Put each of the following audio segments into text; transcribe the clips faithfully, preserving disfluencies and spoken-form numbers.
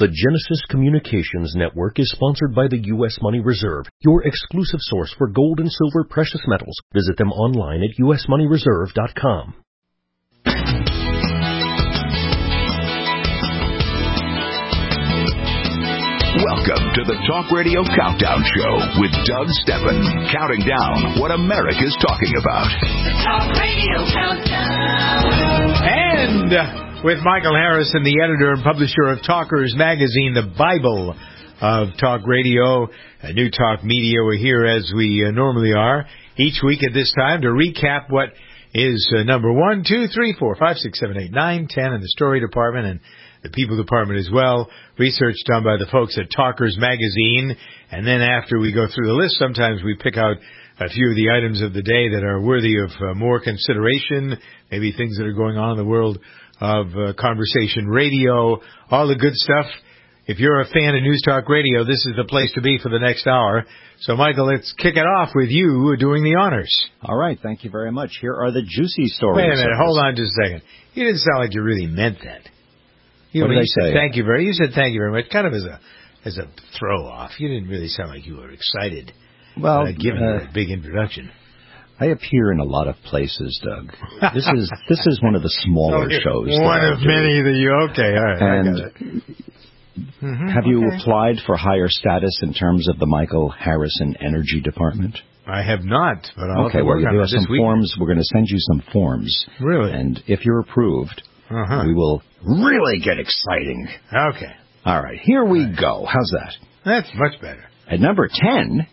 The Genesis Communications Network is sponsored by the U S Money Reserve, your exclusive source for gold and silver precious metals. Visit them online at u s money reserve dot com. Welcome to the Talk Radio Countdown Show with Doug Steppen, counting down what America's talking about. The Talk Radio Countdown. And with Michael Harrison, the editor and publisher of Talkers Magazine, the Bible of Talk Radio, a New Talk Media. We're here as we uh, normally are each week at this time to recap what is uh, number one, two, three, four, five, six, seven, eight, nine, ten in the story department and the people department as well. Research done by the folks at Talkers Magazine. And then after we go through the list, sometimes we pick out a few of the items of the day that are worthy of uh, more consideration, maybe things that are going on in the world of uh, conversation radio, all the good stuff. If you're a fan of News Talk Radio, this is the place to be for the next hour. So, Michael, let's kick it off with you doing the honors. All right. Thank you very much. Here are the juicy stories. Wait a minute. Hold on just a second. You didn't sound like you really meant that. You, what did you I said say? Thank you very. You said thank you very much, kind of as a as a throw off. You didn't really sound like you were excited. Well, uh, given uh, the big introduction. I appear in a lot of places, Doug. This is this is one of the smaller okay. shows. One of many that you. Okay, all right. And I got it. Mm-hmm, have you okay. applied for higher status in terms of the Michael Harrison Energy Department? I have not, but I'll okay. have to Well, work on there it are some this week. forms. We're going to send you some forms. Really? And if you're approved, uh-huh. we will really get exciting. Okay. All right. Here we right. go. How's that? That's much better. At number ten.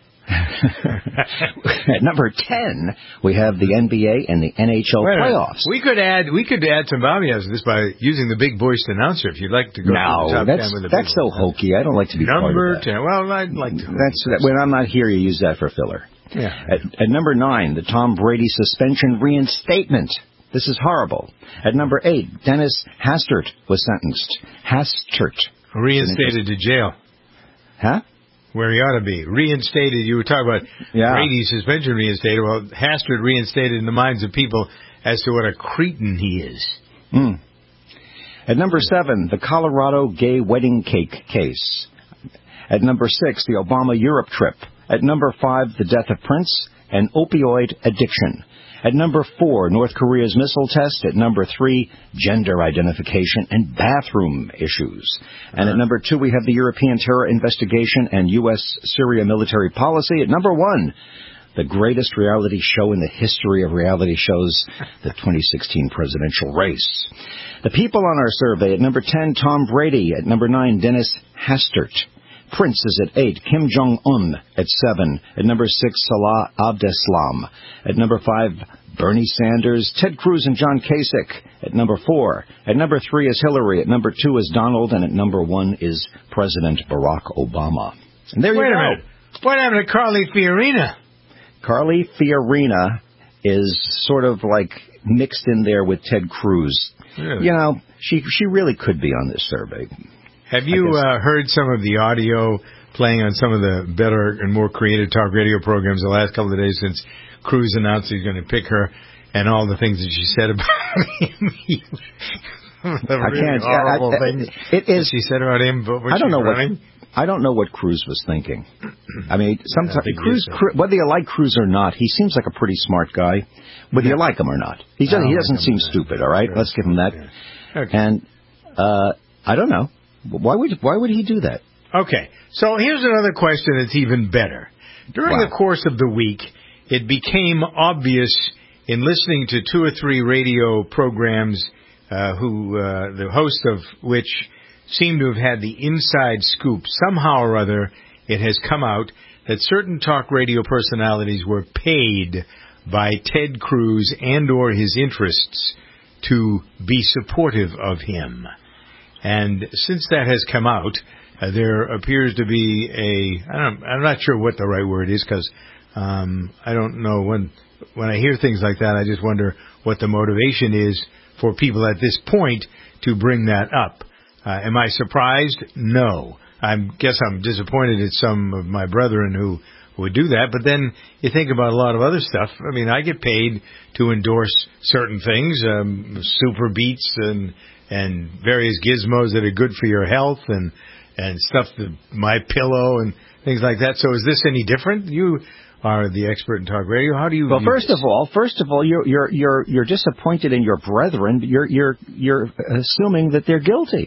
At number ten, we have the N B A and the N H L playoffs. We could add we could add some ambiance to this by using the big voiced announcer. If you'd like to go no, to the top that's ten with the that's big so voice. hokey. I don't like to be number part of that. ten. Well, I'd like to. That's that, when I'm not here. You use that for filler. Yeah. At, at number nine, the Tom Brady suspension reinstatement. This is horrible. At number eight, Dennis Hastert was sentenced. Hastert reinstated to jail. Huh? Where he ought to be. Reinstated. You were talking about yeah. Brady's suspension reinstated. Well, Hastert reinstated in the minds of people as to what a cretin he is. Mm. At number seven, the Colorado gay wedding cake case. At number six, the Obama Europe trip. At number five, the death of Prince and opioid addiction. At number four, North Korea's missile test. At number three, gender identification and bathroom issues. And at number two, we have the European terror investigation and U S Syria military policy. At number one, the greatest reality show in the history of reality shows, the twenty sixteen presidential race. The people on our survey: at number ten, Tom Brady. At number nine, Dennis Hastert. Prince is at eight, Kim Jong-un at seven. At number six, Salah Abdeslam. At number five, Bernie Sanders, Ted Cruz, and John Kasich. At number four. At number three is Hillary. At number two is Donald. And at number one is President Barack Obama. And there you Wait go. a minute. What happened to Carly Fiorina? Carly Fiorina is sort of like mixed in there with Ted Cruz. Really? You know, she she really could be on this survey. Have you uh, heard some of the audio playing on some of the better and more creative talk radio programs the last couple of days since Cruz announced he's going to pick her and all the things that she said about him? the I really can't. horrible I, I, things it is. she said about him. But when I don't she know was running. what. I don't know what Cruz was thinking. I mean, sometimes I Cruz, so. Cruz, whether you like Cruz or not, he seems like a pretty smart guy. Whether yeah. you like him or not, he doesn't. He doesn't like seem stupid. All right, yeah. let's give him that. Yeah. Okay. And uh, I don't know. Why would why would he do that? Okay, so here's another question that's even better. During wow. the course of the week, it became obvious in listening to two or three radio programs, uh, who uh, the host of which seem to have had the inside scoop. Somehow or other, it has come out that certain talk radio personalities were paid by Ted Cruz and or his interests to be supportive of him. And since that has come out, uh, there appears to be a, I don't, I'm not sure what the right word is, because um, I don't know, when when I hear things like that, I just wonder what the motivation is for people at this point to bring that up. Uh, am I surprised? No. I guess I'm disappointed at some of my brethren who would do that, but then you think about a lot of other stuff. I mean, I get paid to endorse certain things, um, Super Beats and and various gizmos that are good for your health and and stuff, that My Pillow and things like that. So is this any different? You are the expert in talk radio. How do you? Well, view first this? of all, first of all, you're you're you're you're disappointed in your brethren. You're you're you're assuming that they're guilty.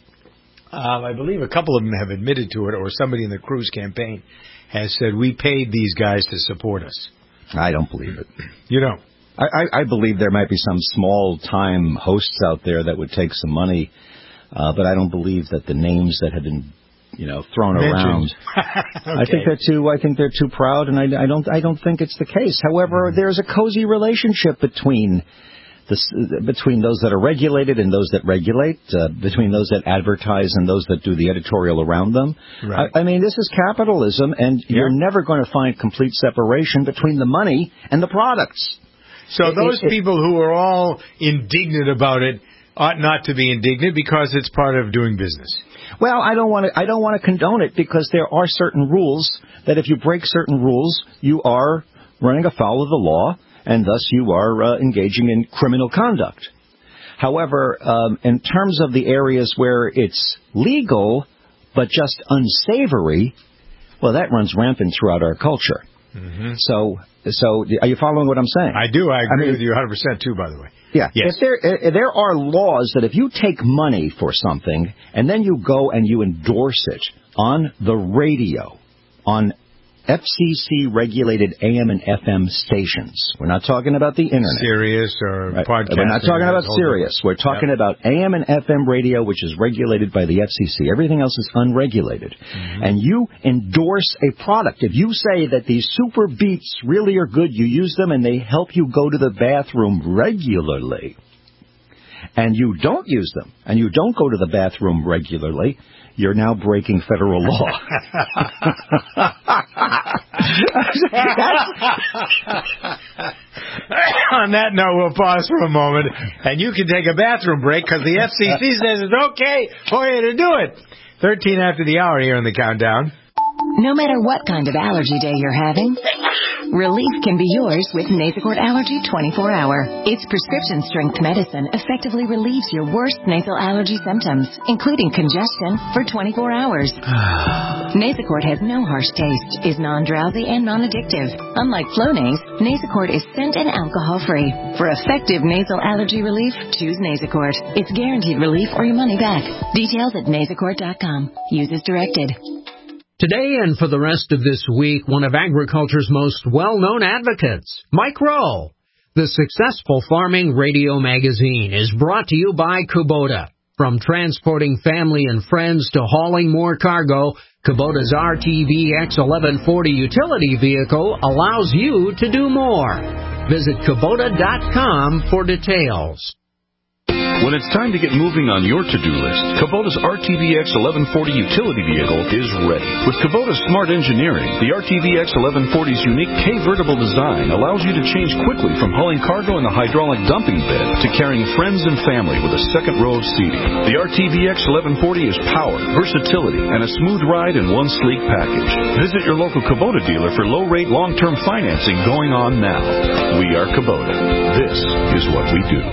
Um, I believe a couple of them have admitted to it, or somebody in the Cruz campaign has said, we paid these guys to support us. I don't believe it. You don't? I, I, I believe there might be some small-time hosts out there that would take some money, uh, but I don't believe that the names that have been, you know, thrown Mentioned. around. Okay. I think they're too. I think they're too proud, and I, I don't. I don't think it's the case. However, mm-hmm. there's a cozy relationship between. The, between those that are regulated and those that regulate, uh, between those that advertise and those that do the editorial around them. Right. I, I mean, this is capitalism, and yeah. you're never going to find complete separation between the money and the products. So it, those it, people who are all indignant about it ought not to be indignant because it's part of doing business. Well, I don't want to. I don't want to condone it because there are certain rules that if you break certain rules, you are running afoul of the law. And thus you are uh, engaging in criminal conduct. However, um, in terms of the areas where it's legal but just unsavory, well, that runs rampant throughout our culture. Mm-hmm. So, so are you following what I'm saying? I do. I agree I mean, with you one hundred percent too, by the way. Yeah. Yes. If there, if there are laws that if you take money for something and then you go and you endorse it on the radio, on F C C-regulated A M and F M stations. We're not talking about the Internet. Sirius or right. podcast. We're not talking about Sirius. We're talking yep. about A M and F M radio, which is regulated by the F C C. Everything else is unregulated. Mm-hmm. And you endorse a product. If you say that these super beats really are good, you use them and they help you go to the bathroom regularly, and you don't use them, and you don't go to the bathroom regularly, you're now breaking federal law. On that note, we'll pause for a moment, and you can take a bathroom break because the F C C says it's okay for you to do it. thirteen after the hour here on the countdown. No matter what kind of allergy day you're having, relief can be yours with Nasacort Allergy twenty-four hour. Its prescription-strength medicine effectively relieves your worst nasal allergy symptoms, including congestion, for twenty-four hours. Nasacort has no harsh taste, is non-drowsy, and non-addictive. Unlike Flonase, Nasacort is scent and alcohol-free. For effective nasal allergy relief, choose Nasacort. It's guaranteed relief or your money back. Details at nasacort dot com. Use as directed. Today and for the rest of this week, one of agriculture's most well-known advocates, Mike Rowe. The Successful Farming Radio Magazine is brought to you by Kubota. From transporting family and friends to hauling more cargo, Kubota's R T V X eleven forty utility vehicle allows you to do more. Visit Kubota dot com for details. When it's time to get moving on your to-do list, Kubota's R T V X eleven forty utility vehicle is ready. With Kubota's smart engineering, the R T V X eleven forty's unique K-vertible design allows you to change quickly from hauling cargo in the hydraulic dumping bed to carrying friends and family with a second row of seating. The R T V X eleven forty is power, versatility, and a smooth ride in one sleek package. Visit your local Kubota dealer for low-rate, long-term financing going on now. We are Kubota. This is what we do.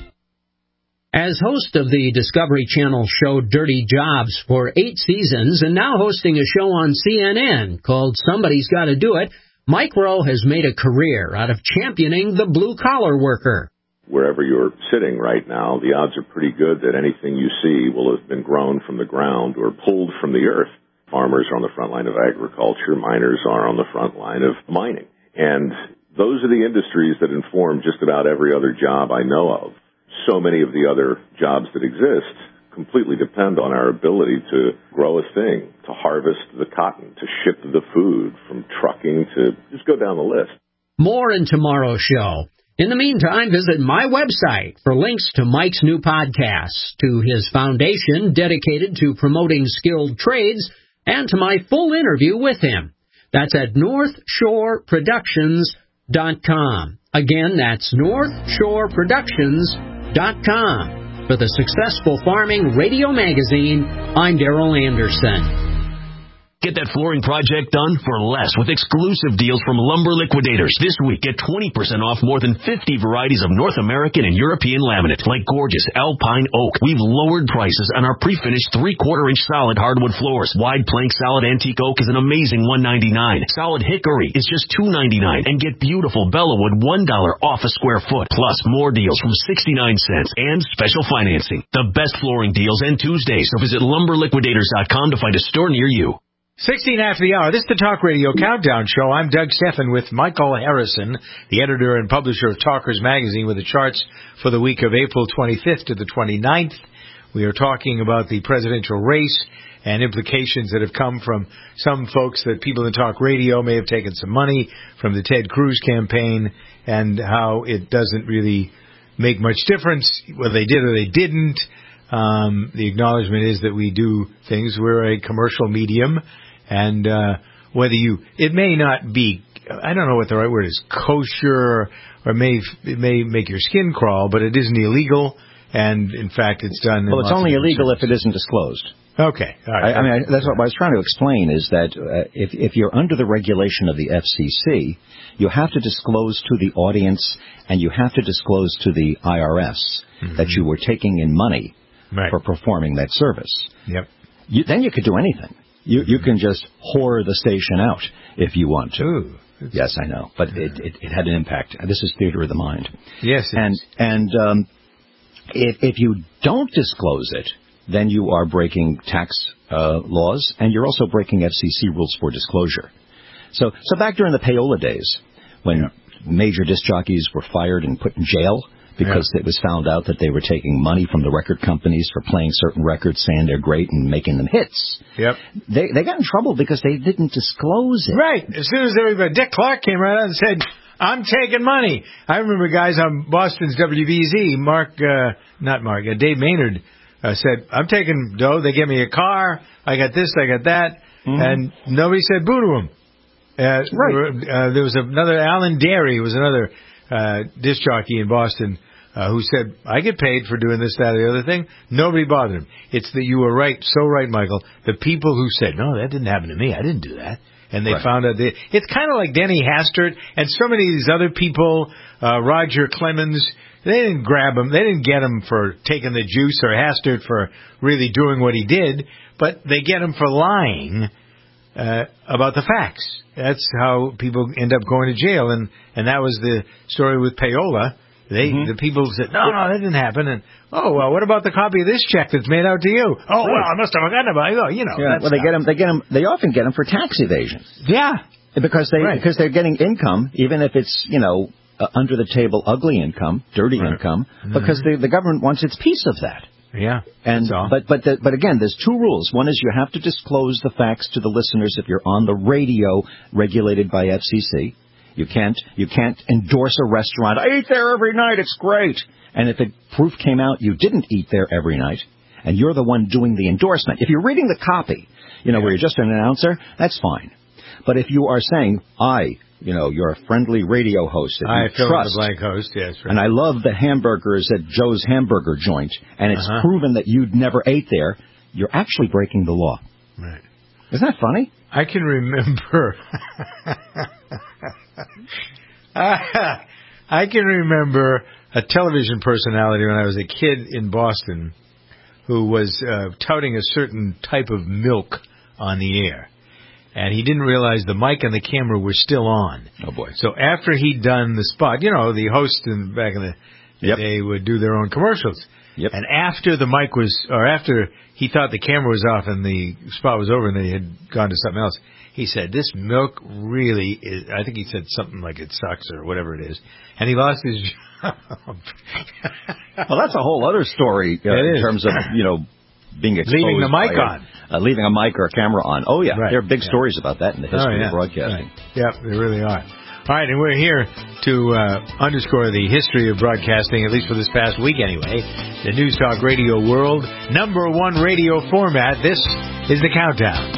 As host of the Discovery Channel show Dirty Jobs for eight seasons and now hosting a show on C N N called Somebody's Gotta Do It, Mike Rowe has made a career out of championing the blue-collar worker. Wherever you're sitting right now, the odds are pretty good that anything you see will have been grown from the ground or pulled from the earth. Farmers are on the front line of agriculture. Miners are on the front line of mining. And those are the industries that inform just about every other job I know of. So many of the other jobs that exist completely depend on our ability to grow a thing, to harvest the cotton, to ship the food, from trucking to just go down the list. More in tomorrow's show. In the meantime, visit my website for links to Mike's new podcast, to his foundation dedicated to promoting skilled trades, and to my full interview with him. That's at north shore productions dot com. Again, that's north shore productions dot com. For the Successful Farming Radio Magazine, I'm Darrell Anderson. Get that flooring project done for less with exclusive deals from Lumber Liquidators. This week, get twenty percent off more than fifty varieties of North American and European laminate, like gorgeous Alpine Oak. We've lowered prices on our pre-finished three-quarter inch solid hardwood floors. Wide plank solid antique oak is an amazing one ninety-nine. Solid hickory is just two ninety-nine. And get beautiful Bellawood one dollar off a square foot. Plus more deals from sixty-nine cents and special financing. The best flooring deals end Tuesday, so visit lumber liquidators dot com to find a store near you. sixteen after the hour. This is the Talk Radio Countdown Show. I'm Doug Steffen with Michael Harrison, the editor and publisher of Talkers Magazine, with the charts for the week of April twenty-fifth to the twenty-ninth. We are talking about the presidential race and implications that have come from some folks that people in talk radio may have taken some money from the Ted Cruz campaign, and how it doesn't really make much difference whether they did or they didn't. Um, the acknowledgement is that we do things. We're a commercial medium, and uh, whether you, it may not be, I don't know what the right word is, kosher, or it may, it may make your skin crawl, but it isn't illegal, and in fact it's done. Well, it's only illegal if it isn't disclosed. Okay. All right. I, I mean, I, that's what I was trying to explain, is that uh, if, if you're under the regulation of the F C C, you have to disclose to the audience and you have to disclose to the I R S mm-hmm. that you were taking in money right. for performing that service. Yep. You, then you could do anything. You you can just whore the station out if you want to. Ooh. Yes, I know, but it, it, it had an impact. This is theater of the mind. Yes, it and is. and um, if if you don't disclose it, then you are breaking tax uh, laws, and you're also breaking F C C rules for disclosure. So, so back during the payola days, when yeah. major disc jockeys were fired and put in jail because yeah. it was found out that they were taking money from the record companies for playing certain records, saying they're great and making them hits. Yep. They they got in trouble because they didn't disclose it. Right. As soon as everybody, Dick Clark came right out and said, I'm taking money. I remember guys on Boston's W B Z, Mark, uh, not Mark, uh, Dave Maynard, uh, said, I'm taking dough. They give me a car. I got this, I got that. Mm-hmm. And nobody said boo to him. Uh, right. Uh, there was another, Alan Derry was another uh, disc jockey in Boston uh, who said, I get paid for doing this, that, or the other thing. Nobody bothered him. It's that you were right, so right, Michael. The people who said, no, that didn't happen to me. I didn't do that. And they right. found out. They, it's kind of like Denny Hastert and so many of these other people, uh, Roger Clemens. They didn't grab him. They didn't get him for taking the juice, or Hastert for really doing what he did. But they get him for lying uh, about the facts. That's how people end up going to jail. And, and that was the story with Payola. They mm-hmm. the people said, no, no, that didn't happen. And, oh, well, what about the copy of this check that's made out to you? Oh, right. well, I must have forgotten about it. Oh, you know. Yeah. Well, they get them. They get them. They often get them for tax evasion. Yeah, because they right. because they're getting income, even if it's you know uh, under the table, ugly income, dirty right. income, mm-hmm. because the the government wants its piece of that. Yeah, and but but the, but again, there's two rules. One is you have to disclose the facts to the listeners if you're on the radio regulated by F C C. You can't you can't endorse a restaurant. I eat there every night. It's great. And if it proof came out you didn't eat there every night, and you're the one doing the endorsement, if you're reading the copy, you know, yeah. where you're just an announcer, that's fine. But if you are saying, I, you know, you're a friendly radio host that I you fill trust, the blank host, yes, right. and I love the hamburgers at Joe's Hamburger Joint, and it's uh-huh. proven that you'd never ate there, you're actually breaking the law. Right. Isn't that funny? I can remember. I can remember a television personality when I was a kid in Boston who was uh, touting a certain type of milk on the air. And he didn't realize the mic and the camera were still on. Oh, boy. So after he'd done the spot, you know, the host in, back in the yep. day would do their own commercials. Yep. And after the mic was, or after he thought the camera was off and the spot was over and they had gone to something else, he said, this milk really is, I think he said something like it sucks or whatever it is. And he lost his job. Well, that's a whole other story uh, in terms of, you know, being exposed. Leaving the mic on. A, uh, leaving a mic or a camera on. Oh, yeah. Right. There are big yeah. stories about that in the history oh, yeah. of broadcasting. Right. Yeah, they really are. All right, and we're here to uh, underscore the history of broadcasting, at least for this past week anyway. The News Talk Radio World, number one radio format. This is the Countdown.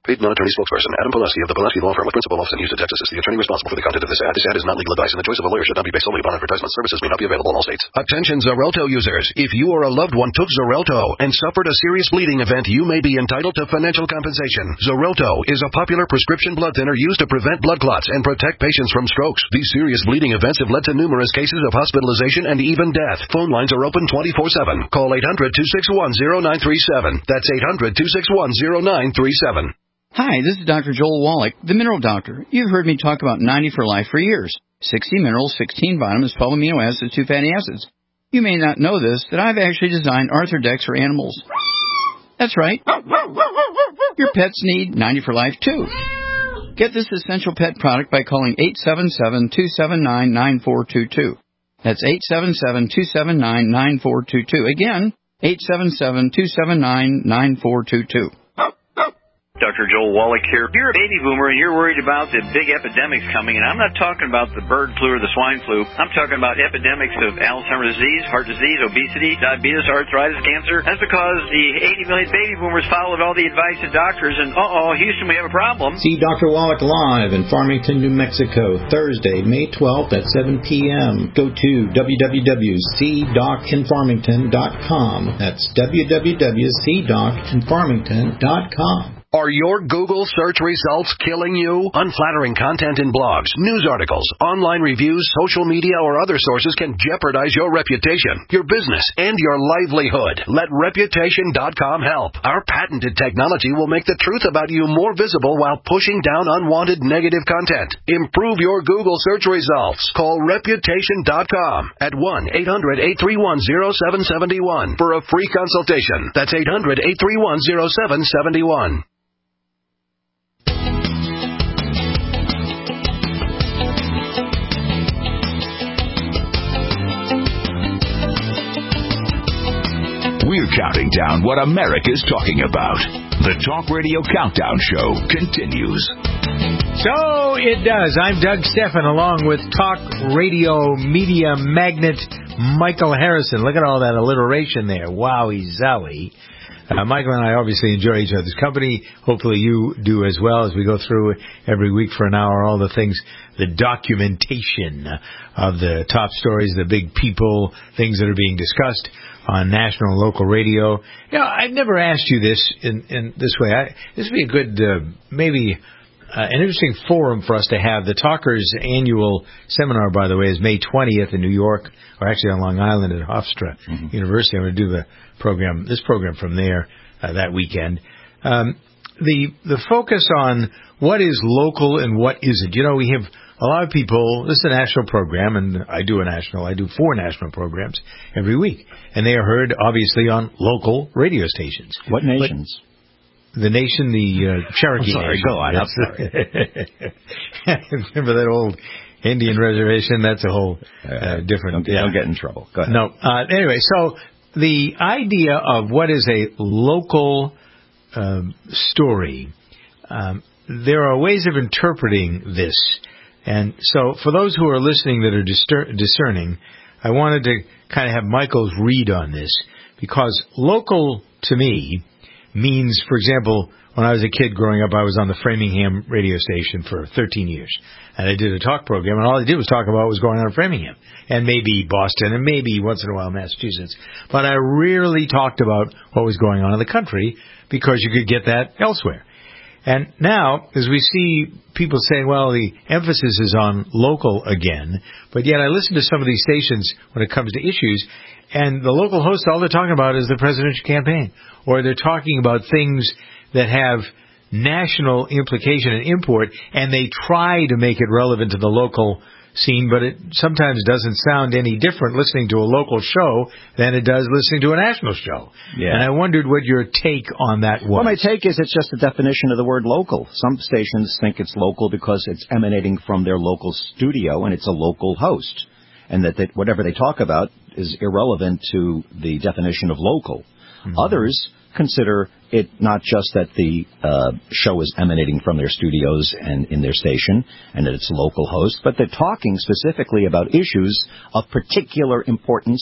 Paid non-attorney spokesperson Adam Pulaski of the Pulaski Law Firm with principal office in Houston, Texas is the attorney responsible for the content of this ad. This ad is not legal advice, and the choice of a lawyer should not be based solely upon advertisement. Services may not be available in all states. Attention Xarelto users. If you or a loved one took Xarelto and suffered a serious bleeding event, you may be entitled to financial compensation. Xarelto is a popular prescription blood thinner used to prevent blood clots and protect patients from strokes. These serious bleeding events have led to numerous cases of hospitalization and even death. Phone lines are open twenty-four seven. Call eight hundred, two six one, zero nine three seven. That's eight hundred, two six one, zero nine three seven. Hi, this is Doctor Joel Wallach, the Mineral Doctor. You've heard me talk about ninety for Life for years. sixty minerals, sixteen vitamins, twelve amino acids, two fatty acids. You may not know this, that I've actually designed Arthrodex for animals. That's right. Your pets need ninety for Life, too. Get this essential pet product by calling eight seven seven, two seven nine, nine four two two. That's eight seven seven, two seven nine, nine four two two. Again, eight seven seven, two seven nine, nine four two two. Doctor Joel Wallach here. You're a baby boomer and you're worried about the big epidemics coming, and I'm not talking about the bird flu or the swine flu. I'm talking about epidemics of Alzheimer's disease, heart disease, obesity, diabetes, arthritis, cancer. That's because the eighty million baby boomers followed all the advice of doctors, and uh-oh, Houston, we have a problem. See Doctor Wallach live in Farmington, New Mexico, Thursday, May twelfth at seven p.m. Go to w w w dot c doc in farmington dot com. That's w w w dot c doc in farmington dot com. Are your Google search results killing you? Unflattering content in blogs, news articles, online reviews, social media, or other sources can jeopardize your reputation, your business, and your livelihood. Let reputation dot com help. Our patented technology will make the truth about you more visible while pushing down unwanted negative content. Improve your Google search results. Call reputation dot com at one eight hundred, eight three one, zero seven seven one for a free consultation. That's eight hundred, eight three one, zero seven seven one. We're counting down what America's talking about. The Talk Radio Countdown Show continues. So it does. I'm Doug Stephan along with Talk Radio media magnate Michael Harrison. Look at all that alliteration there. Wowie zowie. Uh, Michael and I obviously enjoy each other's company. Hopefully you do as well as we go through every week for an hour all the things, the documentation of the top stories, the big people, things that are being discussed on national and local radio. You know, I've never asked you this in, in this way. I, this would be a good, uh, maybe uh, an interesting forum for us to have. The Talkers annual seminar, by the way, is May twentieth in New York, or actually on Long Island at Hofstra mm-hmm. University. I'm going to do the program, this program from there uh, that weekend. Um, the the focus on what is local and what isn't. You know, we have a lot of people, this is a national program, and I do a national, I do four national programs every week. And they are heard, obviously, on local radio stations. What nations? But the nation, the uh, Cherokee I'm sorry, Nation. go on, I'm sorry. Remember that old Indian reservation? That's a whole uh, different... Don't, yeah. don't get in trouble. Go ahead. No. Uh, anyway, so the idea of what is a local um, story, um, there are ways of interpreting this. And so for those who are listening that are discer- discerning, I wanted to kind of have Michael's read on this, because local to me means, for example, when I was a kid growing up, I was on the Framingham radio station for thirteen years. And I did a talk program, and all I did was talk about what was going on in Framingham, and maybe Boston, and maybe once in a while Massachusetts. But I rarely talked about what was going on in the country, because you could get that elsewhere. And now, as we see people saying, well, the emphasis is on local again, but yet I listen to some of these stations when it comes to issues, and the local hosts, all they're talking about is the presidential campaign, or they're talking about things that have national implication and import, and they try to make it relevant to the local scene, but it sometimes doesn't sound any different listening to a local show than it does listening to a national show. Yeah. And I wondered what your take on that was. Well, my take is it's just a definition of the word local. Some stations think it's local because it's emanating from their local studio and it's a local host, and that they, whatever they talk about is irrelevant to the definition of local. Mm-hmm. Others consider it not just that the uh, show is emanating from their studios and in their station and that it's a local host, but they're talking specifically about issues of particular importance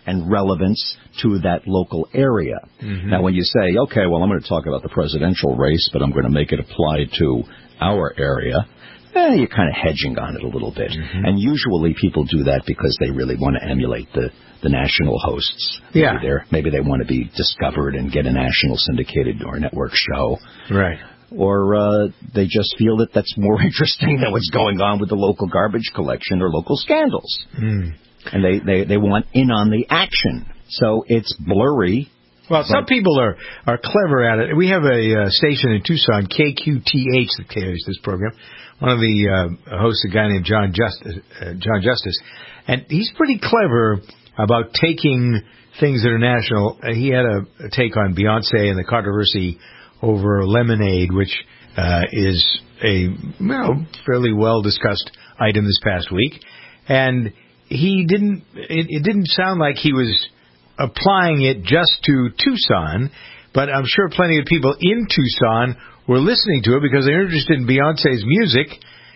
and relevance to that local area. Mm-hmm. Now, when you say, okay, well, I'm going to talk about the presidential race, but I'm going to make it apply to our area, eh, you're kind of hedging on it a little bit. Mm-hmm. And usually people do that because they really want to emulate the, the national hosts. Yeah. Maybe, they're, maybe they want to be discovered and get a national syndicated or network show. Right. Or uh, they just feel that that's more interesting than what's going on with the local garbage collection or local scandals. Mm. And they, they, they want in on the action. So it's blurry. Well, some people are, are clever at it. We have a uh, station in Tucson, K Q T H, that carries this program. One of the uh, hosts, a guy named John Justice, uh, John Justice, and he's pretty clever about taking things that are national. Uh, he had a, a take on Beyonce and the controversy over Lemonade, which uh, is a well, fairly well-discussed item this past week. And he didn't, it, it didn't sound like he was applying it just to Tucson, but I'm sure plenty of people in Tucson were listening to it because they're interested in Beyonce's music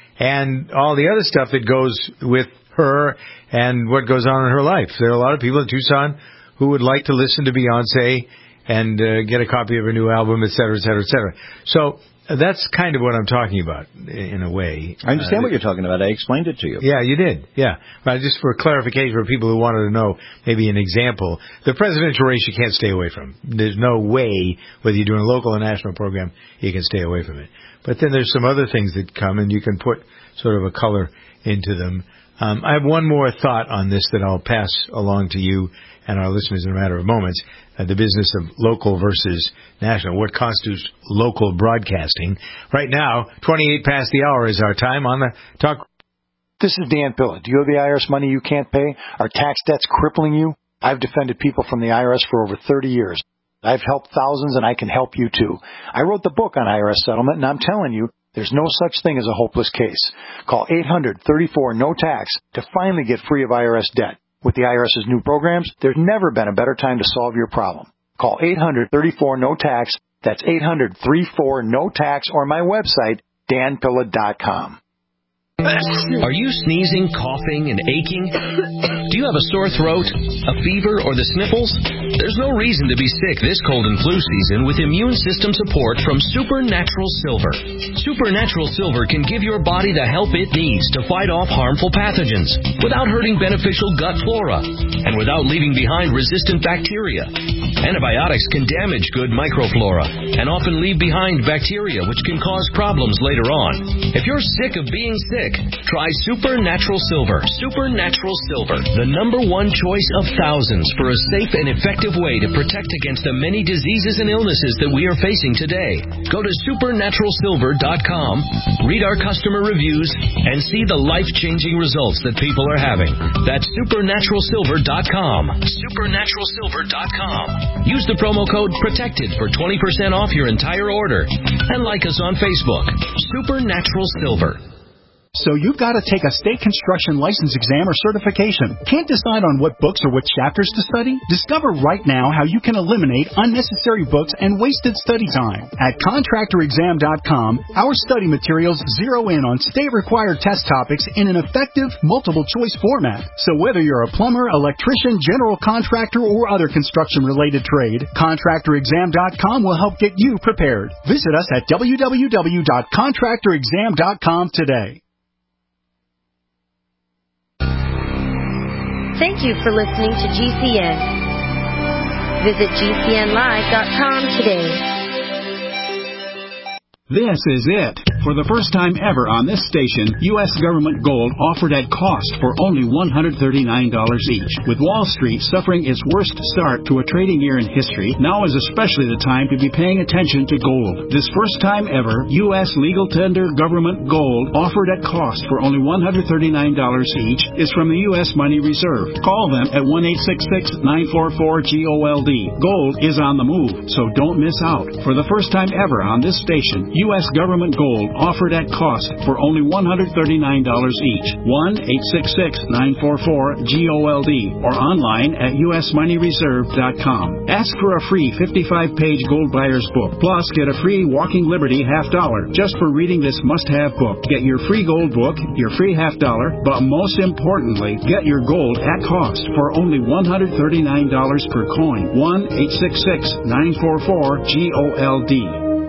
and all the other stuff that goes with her and what goes on in her life. There are a lot of people in Tucson who would like to listen to Beyonce and uh, get a copy of her new album, et cetera, et cetera, et cetera. So that's kind of what I'm talking about, in a way. I understand uh, what you're talking about. I explained it to you. Yeah, you did. Yeah. But just for clarification for people who wanted to know, maybe an example, the presidential race you can't stay away from. There's no way, whether you're doing a local or national program, you can stay away from it. But then there's some other things that come, and you can put sort of a color into them. Um, I have one more thought on this that I'll pass along to you and our listeners in a matter of moments. Uh, the business of local versus national. What constitutes local broadcasting? Right now, twenty-eight past the hour is our time on the talk. This is Dan Pilla. Do you have the I R S money you can't pay? Are tax debts crippling you? I've defended people from the I R S for over thirty years. I've helped thousands, and I can help you too. I wrote the book on I R S settlement, and I'm telling you, there's no such thing as a hopeless case. Call eight hundred, thirty-four, no tax to finally get free of I R S debt. With the IRS's new programs, there's never been a better time to solve your problem. Call eight hundred, thirty-four, no tax. That's eight hundred, thirty-four, no tax, or my website, dan pilla dot com. Are you sneezing, coughing, and aching? Do you have a sore throat, a fever, or the sniffles? There's no reason to be sick this cold and flu season with immune system support from Supernatural Silver. Supernatural Silver can give your body the help it needs to fight off harmful pathogens without hurting beneficial gut flora and without leaving behind resistant bacteria. Antibiotics can damage good microflora and often leave behind bacteria which can cause problems later on. If you're sick of being sick, try Supernatural Silver. Supernatural Silver, the number one choice of thousands for a safe and effective way to protect against the many diseases and illnesses that we are facing today. Go to supernatural silver dot com, read our customer reviews, and see the life-changing results that people are having. That's supernatural silver dot com. supernatural silver dot com. Use the promo code PROTECTED for twenty percent off your entire order. And like us on Facebook. Supernatural Silver. So you've got to take a state construction license exam or certification. Can't decide on what books or what chapters to study? Discover right now how you can eliminate unnecessary books and wasted study time. At contractor exam dot com, our study materials zero in on state-required test topics in an effective, multiple-choice format. So whether you're a plumber, electrician, general contractor, or other construction-related trade, contractor exam dot com will help get you prepared. Visit us at w w w dot contractor exam dot com today. Thank you for listening to G C N. Visit G C N live dot com today. This is it. For the first time ever on this station, U S government gold offered at cost for only one hundred thirty-nine dollars each. With Wall Street suffering its worst start to a trading year in history, now is especially the time to be paying attention to gold. This first time ever, U S legal tender government gold offered at cost for only one hundred thirty-nine dollars each is from the U S Money Reserve. Call them at one eight six six, nine four four, G O L D. Gold is on the move, so don't miss out. For the first time ever on this station, U S government gold offered at cost for only one hundred thirty-nine dollars each. one eight six six, nine four four, G O L D or online at U S money reserve dot com. Ask for a free fifty-five page Gold Buyer's Book. Plus, get a free Walking Liberty half dollar just for reading this must-have book. Get your free gold book, your free half dollar, but most importantly, get your gold at cost for only one hundred thirty-nine dollars per coin. one eight six six, nine four four, G O L D.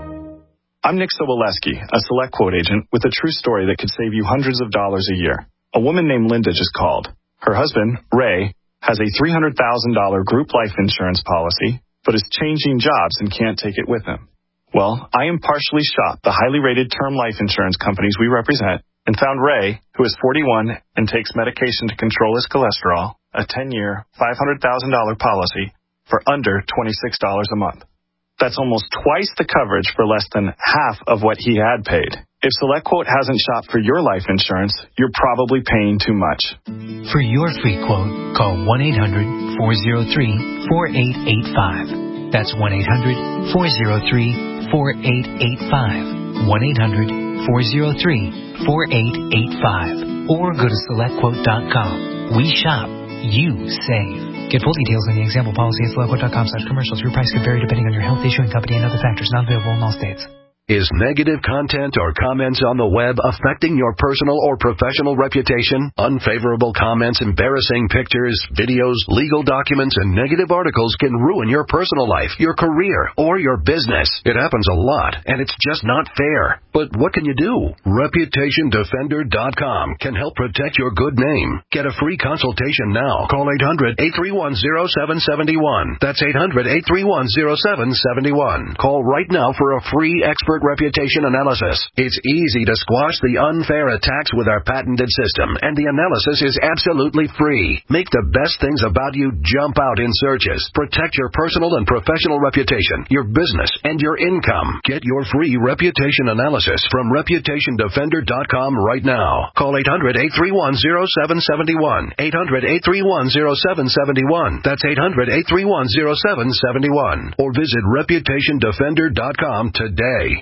I'm Nick Soboleski, a Select Quote agent with a true story that could save you hundreds of dollars a year. A woman named Linda just called. Her husband, Ray, has a three hundred thousand dollars group life insurance policy, but is changing jobs and can't take it with him. Well, I impartially shopped the highly rated term life insurance companies we represent and found Ray, who is forty-one and takes medication to control his cholesterol, a ten-year, five hundred thousand dollars policy for under twenty-six dollars a month. That's almost twice the coverage for less than half of what he had paid. If SelectQuote hasn't shopped for your life insurance, you're probably paying too much. For your free quote, call one eight hundred, four oh three, four eight eight five. That's one eight hundred, four oh three, four eight eight five. one eight hundred, four oh three, four eight eight five. Or go to select quote dot com. We shop, you save. Get full details in the example policy at select quote dot com slash commercials. Your price can vary depending on your health, issuing company, and other factors. Not available in all states. Is negative content or comments on the web affecting your personal or professional reputation? Unfavorable comments, embarrassing pictures, videos, legal documents, and negative articles can ruin your personal life, your career, or your business. It happens a lot, and it's just not fair. But what can you do? reputation defender dot com can help protect your good name. Get a free consultation now. Call eight hundred, eight three one, oh seven seven one. That's eight hundred, eight three one, oh seven seven one. Call right now for a free expert reputation analysis. It's easy to squash the unfair attacks with our patented system, and the analysis is absolutely free. Make the best things about you jump out in searches. Protect your personal and professional reputation, your business, and your income. Get your free reputation analysis from reputation defender dot com right now. Call eight hundred, eight three one, oh seven seven one. eight hundred, eight three one, oh seven seven one. That's eight hundred, eight three one, oh seven seven one. Or visit reputation defender dot com today.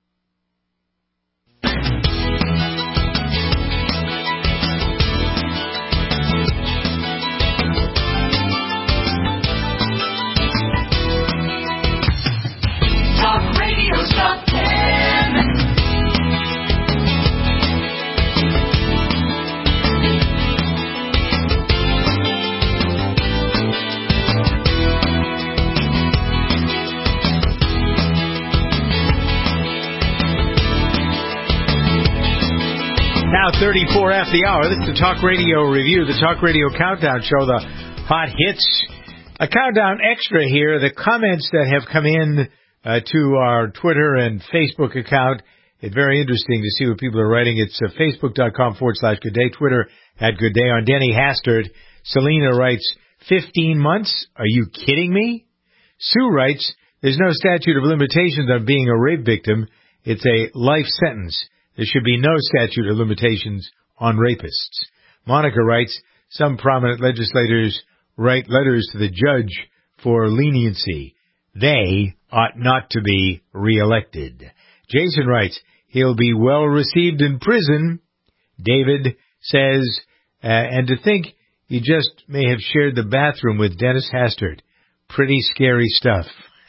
Talk Radio Top ten. Now thirty-four after the hour. This is the Talk Radio Review, the Talk Radio Countdown Show, the hot hits. A countdown extra here. The comments that have come in uh, to our Twitter and Facebook account. It's very interesting to see what people are writing. It's uh, facebook.com forward slash good day, Twitter at good day. On Denny Hastert, Selena writes, fifteen months? Are you kidding me? Sue writes, there's no statute of limitations on being a rape victim. It's a life sentence. There should be no statute of limitations on rapists. Monica writes, some prominent legislators write letters to the judge for leniency. They ought not to be reelected. Jason writes, he'll be well received in prison. David says, uh, and to think he just may have shared the bathroom with Dennis Hastert. Pretty scary stuff.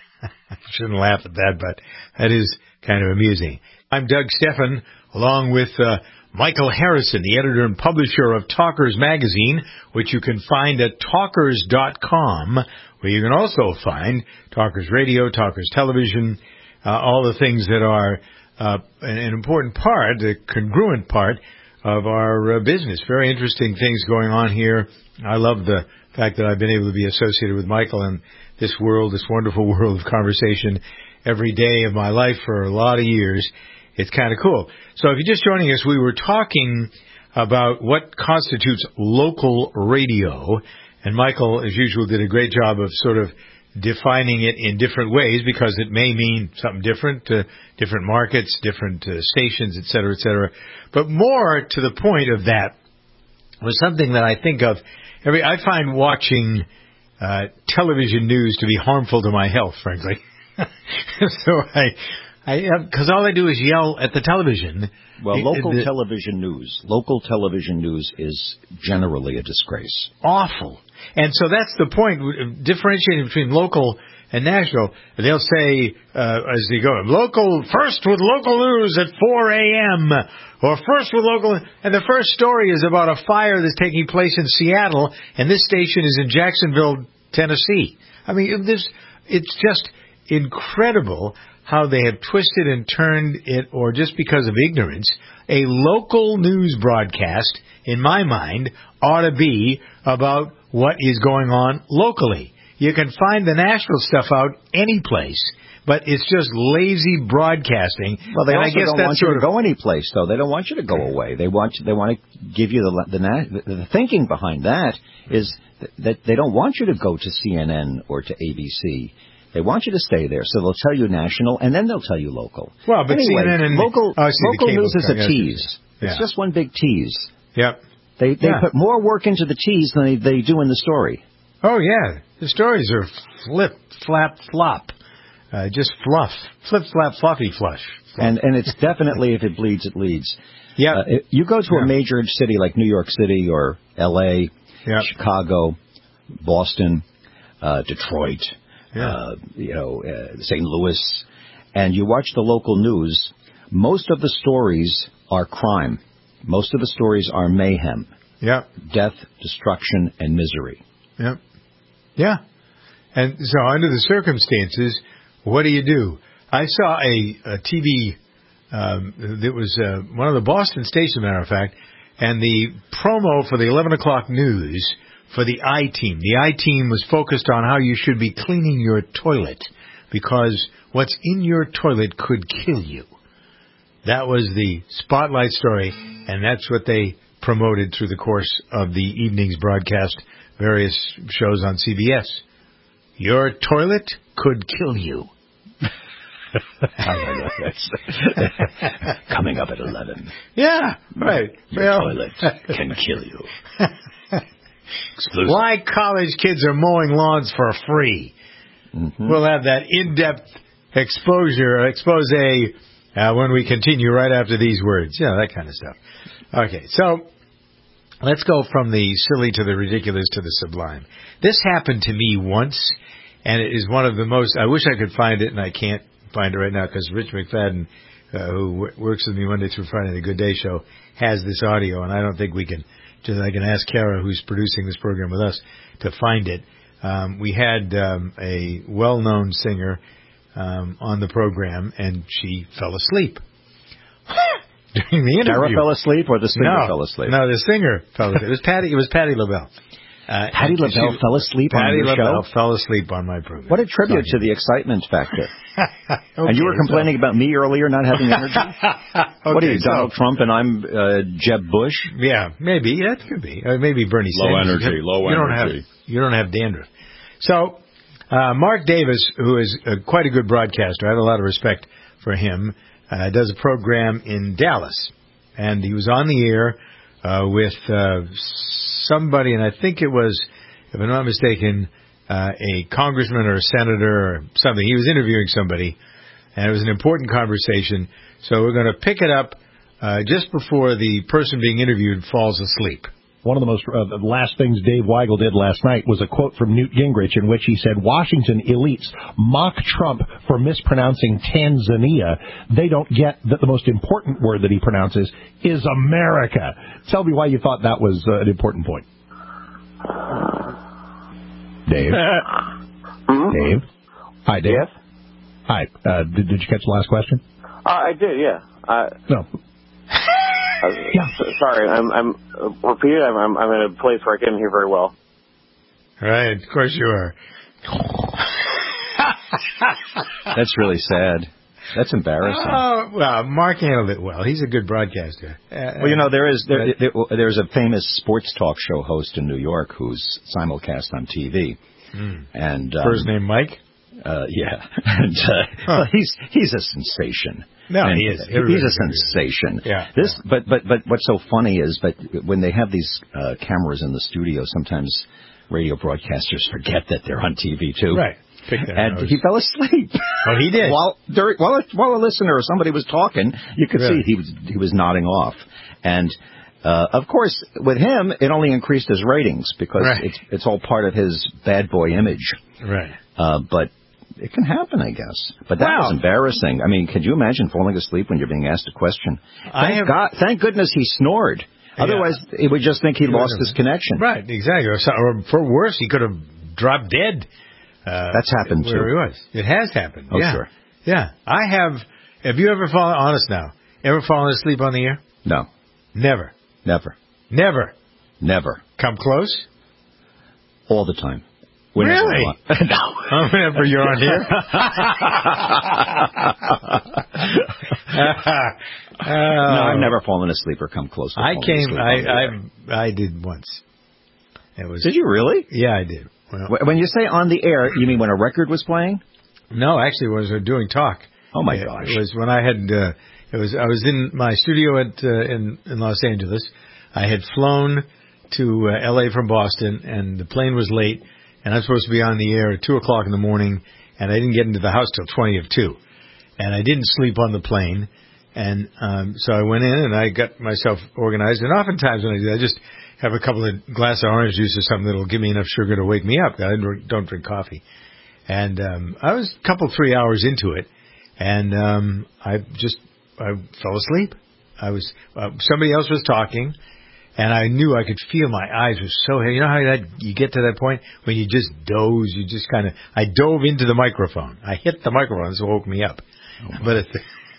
I shouldn't laugh at that, but that is kind of amusing. I'm Doug Stephan, along with uh, Michael Harrison, the editor and publisher of Talkers Magazine, which you can find at talkers dot com, where you can also find Talkers Radio, Talkers Television, uh, all the things that are uh, an, an important part, a congruent part of our uh, business. Very interesting things going on here. I love the fact that I've been able to be associated with Michael in this world, this wonderful world of conversation every day of my life for a lot of years. It's kind of cool. So if you're just joining us, we were talking about what constitutes local radio. And Michael, as usual, did a great job of sort of defining it in different ways because it may mean something different to different markets, different uh, stations, et cetera, et cetera. But more to the point of that was something that I think of every, I find watching uh, television news to be harmful to my health, frankly. so I, Because all they do is yell at the television. Well, It- local the- television news. Local television news is generally a disgrace. Awful. And so that's the point, w- differentiating between local and national. They'll say, uh, as they go, local, first with local news at four a.m., or first with local, and the first story is about a fire that's taking place in Seattle, and this station is in Jacksonville, Tennessee. I mean, this, it's just incredible how they have twisted and turned it, or just because of ignorance, a local news broadcast, in my mind, ought to be about what is going on locally. You can find the national stuff out any place, but it's just lazy broadcasting. Well, they and also I guess don't that's want you sort to of, go any place, though. They don't want you to go away. They want you, they want to give you the the, the the thinking behind that is that they don't want you to go to C N N or to A B C. They want you to stay there, so they'll tell you national, and then they'll tell you local. Well, but anyway, C N N and local oh, I see, the local cable news is a company, I tease. see. It's Yeah. just one big tease. Yep. They they Yeah. put more work into the tease than they, they do in the story. Oh, yeah. The stories are flip, flap, flop. Uh, just fluff. Flip, flap, fluffy, flush. And and it's definitely, if it bleeds, it leads. Yeah. Uh, it- you go to a major city like New York City or L A, Yep. Chicago, Boston, uh, Detroit, Yeah. uh, you know, uh, Saint Louis, and you watch the local news, most of the stories are crime. Most of the stories are mayhem. Yep. Death, destruction, and misery. Yep. Yeah. And so under the circumstances, what do you do? I saw a, a T V um, that was uh, one of the Boston stations, matter of fact, and the promo for the eleven o'clock news for the I-Team. The I-Team was focused on how you should be cleaning your toilet because what's in your toilet could kill you. That was the spotlight story, and that's what they promoted through the course of the evening's broadcast, various shows on C B S. Your toilet could kill you. Coming up at eleven. Yeah, right. Your Well, toilet can kill you. Exclusive. Why college kids are mowing lawns for free. Mm-hmm. We'll have that in-depth exposure, expose uh, when we continue right after these words. Yeah, that kind of stuff. Okay, so let's go from the silly to the ridiculous to the sublime. This happened to me once, and it is one of the most, I wish I could find it, and I can't find it right now because Rich McFadden, uh, who w- works with me Monday through Friday on the Good Day Show, has this audio, and I don't think we can, just I can ask Kara, who's producing this program with us, to find it. Um, we had um, a well-known singer um, on the program, and she fell asleep during the interview. Sarah fell asleep, or the singer no, fell asleep? No, the singer fell asleep. It was Patty. It was Patty LaBelle. Uh, Patty and LaBelle she- fell asleep on Patty your LaBelle show? fell asleep on my program. What a tribute to the excitement factor. And you were complaining about me earlier not having energy? What are you, so- Donald Trump, and I'm uh, Jeb Bush? Yeah, maybe that could be. Or maybe Bernie Low Sanders. energy, You- low you don't energy. Have, you don't have dandruff. So, uh, Mark Davis, who is uh, quite a good broadcaster, I have a lot of respect for him, uh, does a program in Dallas. And he was on the air uh, with uh, somebody, and I think it was, if I'm not mistaken, uh, a congressman or a senator or something. He was interviewing somebody, and it was an important conversation. So we're going to pick it up uh, just before the person being interviewed falls asleep. One of the most uh, the last things Dave Weigel did last night was a quote from Newt Gingrich in which he said, Washington elites mock Trump for mispronouncing Tanzania. They don't get that the most important word that he pronounces is America. Tell me why you thought that was uh, an important point. Dave? Dave? Hi, Dave. Yes? Hi. Uh, did, did you catch the last question? Uh, I did, yeah. Uh, No. uh, s- sorry, I'm. I'm uh, repeat it. I'm, I'm. I'm in a place where I can't hear very well. Right, of course you are. That's really sad. That's embarrassing. Oh, well, Mark handled it well. He's a good broadcaster. Uh, Well, you know, there is there, there, there's a famous sports talk show host in New York who's simulcast on T V. Mm. And um, First name Mike? Uh, yeah. and uh, well, he's he's a sensation. No, And he is. He's Everybody a agrees. sensation. Yeah. This, but but but what's so funny is, but when they have these uh, cameras in the studio, sometimes radio broadcasters forget that they're on T V too. Right. and nose. he fell asleep. Oh, he did. while during, while a, while a listener or somebody was talking, you could Really? see he was he was nodding off, and. Uh, of course, with him, it only increased his ratings because Right. it's it's all part of his bad boy image. Right. Uh, but it can happen, I guess. But that Wow. was embarrassing. I mean, could you imagine falling asleep when you're being asked a question? Thank I have- God, thank goodness he snored. Otherwise, he would just think he lost his connection. Right, exactly. Or, so, or for worse, he could have dropped dead. Uh, That's happened, where too. he was. It has happened. Oh, yeah. sure. Yeah. I have. Have you ever fallen, honest now, ever fallen asleep on the air? No. Never. Never. Never. Never. Come close? All the time. Whenever Really? I'm on- no. Whenever you're on here? No, I've never fallen asleep or come close to I falling came. asleep on the air. I, I I did once. It was. Did you really? Yeah, I did. Well, When you say on the air, you mean when a record was playing? no, actually, it was uh, doing talk. Oh my It- gosh! It was when I had. Uh, it was. I was in my studio at uh, in in Los Angeles. I had flown to uh, L A from Boston, and the plane was late, and I was supposed to be on the air at two o'clock in the morning, and I didn't get into the house till twenty of two, and I didn't sleep on the plane, and um, so I went in and I got myself organized. And oftentimes when I do, I just have a couple of glass of orange juice or something that'll give me enough sugar to wake me up. I don't don't drink coffee, and um, I was a couple three hours into it, and um, I just I fell asleep. I was uh, somebody else was talking. And I knew I could feel my eyes were so heavy. You know how that you get to that point when you just doze, you just kind of. I dove into the microphone. I hit the microphone, so it woke me up. Oh, but it's.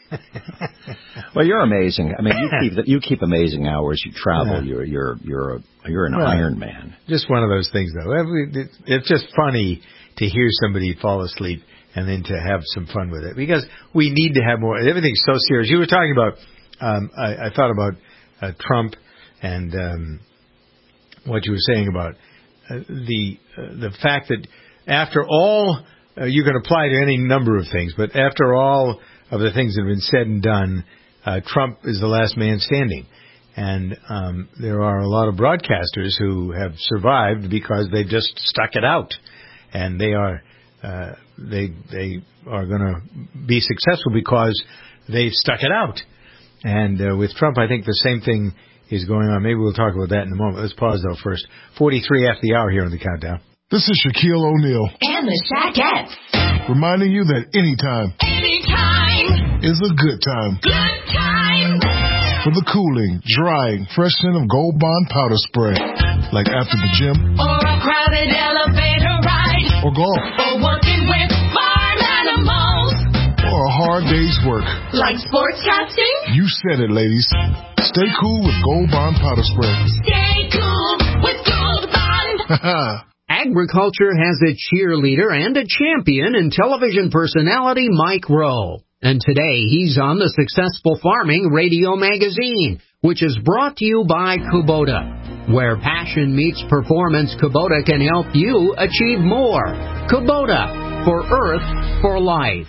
Well, you're amazing. I mean, you keep you keep amazing hours. You travel. Yeah. You're you're you're a you're an Well, Iron Man. Just one of those things, though. It's just funny to hear somebody fall asleep and then to have some fun with it because we need to have more. Everything's so serious. You were talking about. Um, I, I thought about uh, Trump. And um, what you were saying about uh, the uh, the fact that after all, uh, you can apply to any number of things, but after all of the things that have been said and done, uh, Trump is the last man standing. And um, there are a lot of broadcasters who have survived because they've just stuck it out, and they are uh, they they are going to be successful because they've stuck it out. And uh, with Trump, I think the same thing is going on. Maybe we'll talk about that in a moment. Let's pause, though, first. forty-three after the hour here on the Countdown. This is Shaquille O'Neal. And the Shaquettes. Reminding you that anytime Anytime. is a good time. Good time. For the cooling, drying, fresh scent of Gold Bond powder spray. Like after the gym. Or a crowded elevator ride. Or golf. Or working with farm animals. Or a hard day's work. Like sportscasting. You said it, ladies. Stay cool with Gold Bond powder spray. Stay cool with Gold Bond. Agriculture has a cheerleader and a champion in television personality Mike Rowe. And today he's on the Successful Farming Radio Magazine, which is brought to you by Kubota. Where passion meets performance, Kubota can help you achieve more. Kubota, for Earth, for life.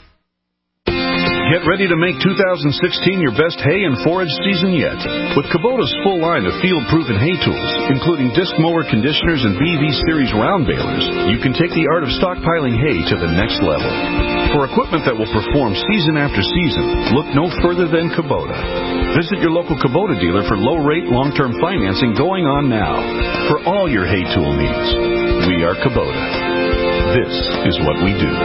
Get ready to make two thousand sixteen your best hay and forage season yet. With Kubota's full line of field-proven hay tools, including disc mower conditioners and B V Series round balers, you can take the art of stockpiling hay to the next level. For equipment that will perform season after season, look no further than Kubota. Visit your local Kubota dealer for low-rate, long-term financing going on now. For all your hay tool needs, we are Kubota. This is what we do.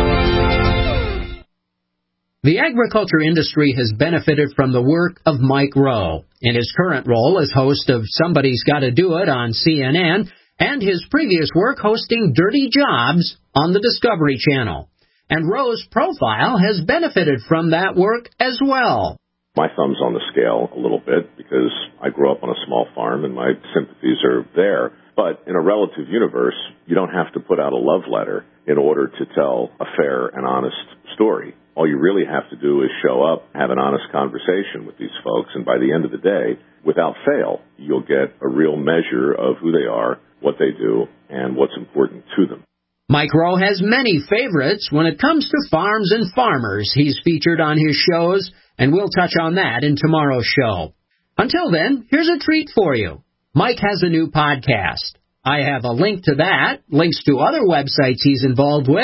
The agriculture industry has benefited from the work of Mike Rowe in his current role as host of Somebody's Gotta Do It on C N N and his previous work hosting Dirty Jobs on the Discovery Channel. And Rowe's profile has benefited from that work as well. My thumb's on the scale a little bit because I grew up on a small farm and my sympathies are there. But in a relative universe, you don't have to put out a love letter in order to tell a fair and honest story. All you really have to do is show up, have an honest conversation with these folks, and by the end of the day, without fail, you'll get a real measure of who they are, what they do, and what's important to them. Mike Rowe has many favorites when it comes to farms and farmers he's featured on his shows, and we'll touch on that in tomorrow's show. Until then, here's a treat for you. Mike has a new podcast. I have a link to that, links to other websites he's involved with,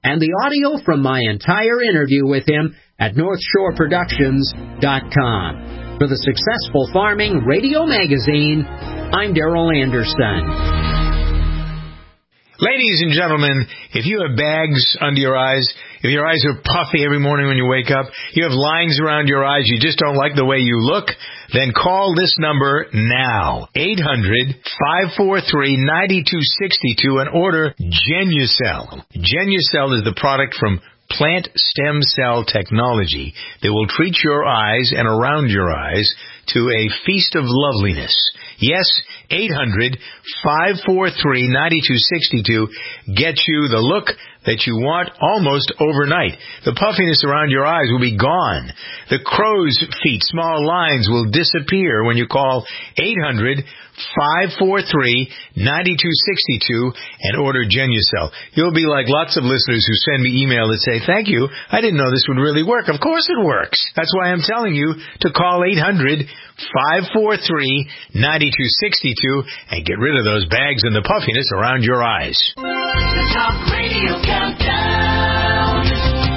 and the audio from my entire interview with him at north shore productions dot com. For the Successful Farming Radio Magazine, I'm Darrell Anderson. Ladies and gentlemen, if you have bags under your eyes, if your eyes are puffy every morning when you wake up, you have lines around your eyes, you just don't like the way you look, then call this number now, eight hundred, five four three, nine two six two, and order Genucel. Genucel is the product from Plant Stem Cell Technology that will treat your eyes and around your eyes to a feast of loveliness. Yes, eight hundred, five four three, nine two six two gets you the look that you want almost overnight. The puffiness around your eyes will be gone. The crow's feet, small lines, will disappear when you call eight hundred, five four three, nine two six two and order Genucel. You'll be like lots of listeners who send me email that say, thank you, I didn't know this would really work. Of course it works. That's why I'm telling you to call eight hundred, five four three, nine two six two and get rid of those bags and the puffiness around your eyes. The Talk Radio Countdown.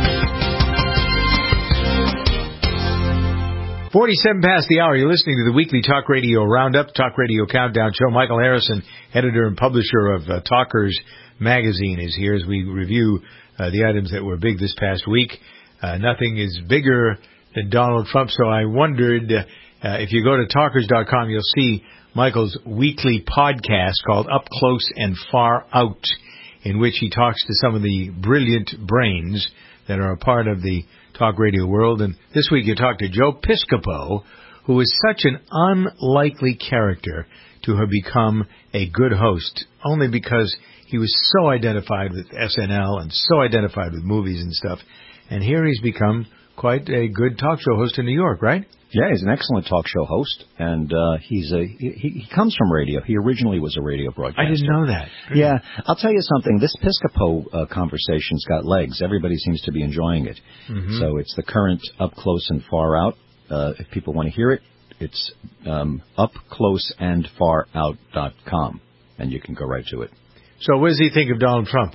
forty-seven past the hour. You're listening to the weekly Talk Radio Roundup, Talk Radio Countdown show. Michael Harrison, editor and publisher of uh, Talkers Magazine, is here as we review uh, the items that were big this past week. Uh, nothing is bigger than Donald Trump, so I wondered uh, uh, if you go to talkers dot com, you'll see Michael's weekly podcast called Up Close and Far Out, in which he talks to some of the brilliant brains that are a part of the talk radio world. And this week you talked to Joe Piscopo, who is such an unlikely character to have become a good host, only because he was so identified with S N L and so identified with movies and stuff. And here he's become quite a good talk show host in New York, right? Yeah, he's an excellent talk show host, and uh, he's a he, he comes from radio. He originally was a radio broadcaster. I didn't know that. Yeah, I'll tell you something. This Piscopo uh, conversation's got legs. Everybody seems to be enjoying it. Mm-hmm. So it's the current Up Close and Far Out. Uh, if people want to hear it, it's um, up close and far out dot com, and you can go right to it. So what does he think of Donald Trump?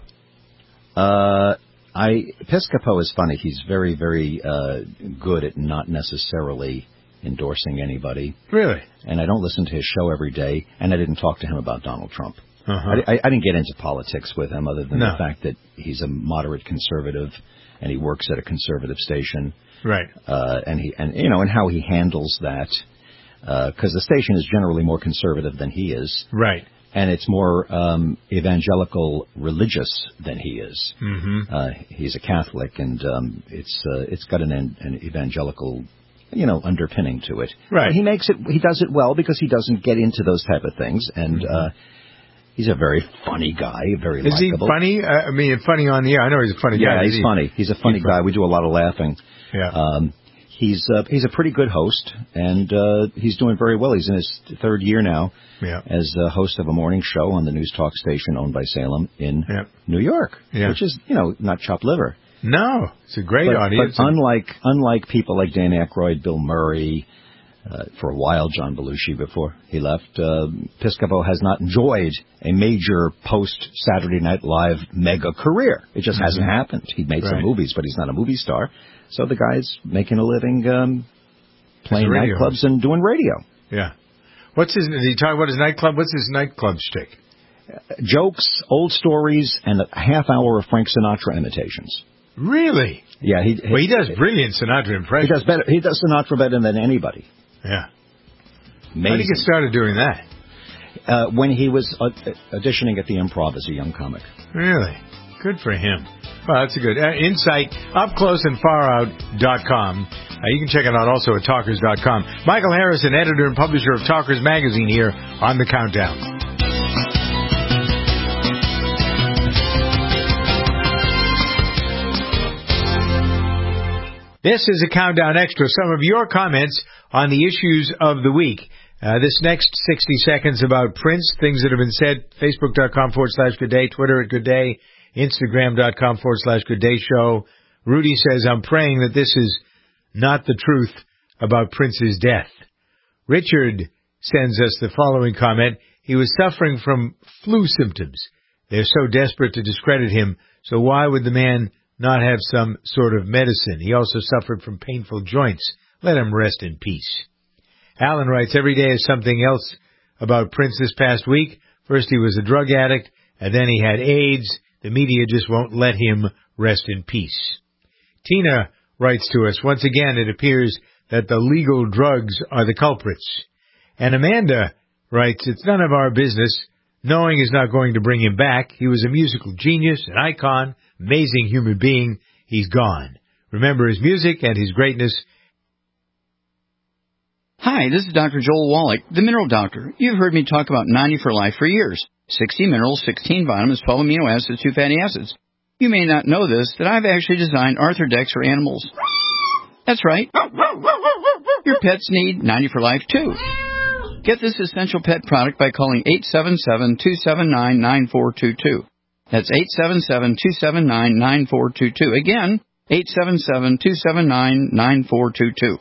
Uh, I Piscopo is funny. He's very, very uh, good at not necessarily endorsing anybody. Really? And I don't listen to his show every day, and I didn't talk to him about Donald Trump. Uh-huh. I, I, I didn't get into politics with him other than No. the fact that he's a moderate conservative, and he works at a conservative station. Right. Uh, and he, and you know, and how he handles that, because uh, the station is generally more conservative than he is. Right. And it's more um, evangelical religious than he is. Mm-hmm. Uh, he's a Catholic, and um, it's uh, it's got an, an evangelical, you know, underpinning to it. Right. And he makes it. He does it well because he doesn't get into those type of things, and mm-hmm. uh, he's a very funny guy, very Is likable. he funny? Uh, I mean, funny on the air. I know he's a funny yeah, guy. he's he, funny. He's a funny he's guy. We do a lot of laughing. Yeah. Um, He's uh, he's a pretty good host, and uh, he's doing very well. He's in his third year now yeah. as a host of a morning show on the news talk station owned by Salem in yeah. New York, yeah. which is, you know, not chopped liver. No, it's a great but, audience. But unlike unlike people like Dan Aykroyd, Bill Murray, uh, for a while John Belushi before he left, uh, Piscopo has not enjoyed a major post-Saturday Night Live mega career. It just mm-hmm. hasn't happened. He made right. some movies, but he's not a movie star. So the guy's making a living um, playing nightclubs and doing radio. Yeah. What's his? Did he talk about his nightclub? What's his nightclub shtick? Uh, jokes, old stories, and a half hour of Frank Sinatra imitations. Really? Yeah. He, well, he does brilliant Sinatra impressions. He does better. He does Sinatra better than anybody. Yeah. Amazing. How did he get started doing that? Uh, when he was uh, auditioning at the Improv as a young comic. Really? Good for him. Well, that's a good uh, insight. Up close and far out dot com. Uh, you can check it out also at talkers dot com. Michael Harrison, editor and publisher of Talkers Magazine, here on the Countdown. This is a Countdown Extra. Some of your comments on the issues of the week. Uh, this next sixty seconds about Prince, things that have been said, facebook dot com forward slash good day, Twitter at good day, instagram dot com forward slash good day show. Rudy says, I'm praying that this is not the truth about Prince's death. Richard sends us the following comment. He was suffering from flu symptoms. They're so desperate to discredit him, So why would the man not have some sort of medicine? He also suffered from painful joints. Let him rest in peace. Alan writes, every day is something else about Prince this past week. First he was a drug addict, and then he had AIDS. The media just won't let him rest in peace. Tina writes to us, once again it appears that the legal drugs are the culprits. And Amanda writes, it's none of our business. Knowing is not going to bring him back. He was a musical genius, an icon, amazing human being. He's gone. Remember his music and his greatness. Hi, this is Doctor Joel Wallach, the Mineral Doctor. You've heard me talk about ninety for Life for years. sixty minerals, sixteen vitamins, twelve amino acids, two fatty acids. You may not know this, that I've actually designed Arthrodex for animals. That's right. Your pets need ninety for Life, too. Get this essential pet product by calling eight seven seven, two seven nine, nine four two two. That's eight seven seven, two seven nine, nine four two two. Again, eight seven seven, two seven nine, nine four two two.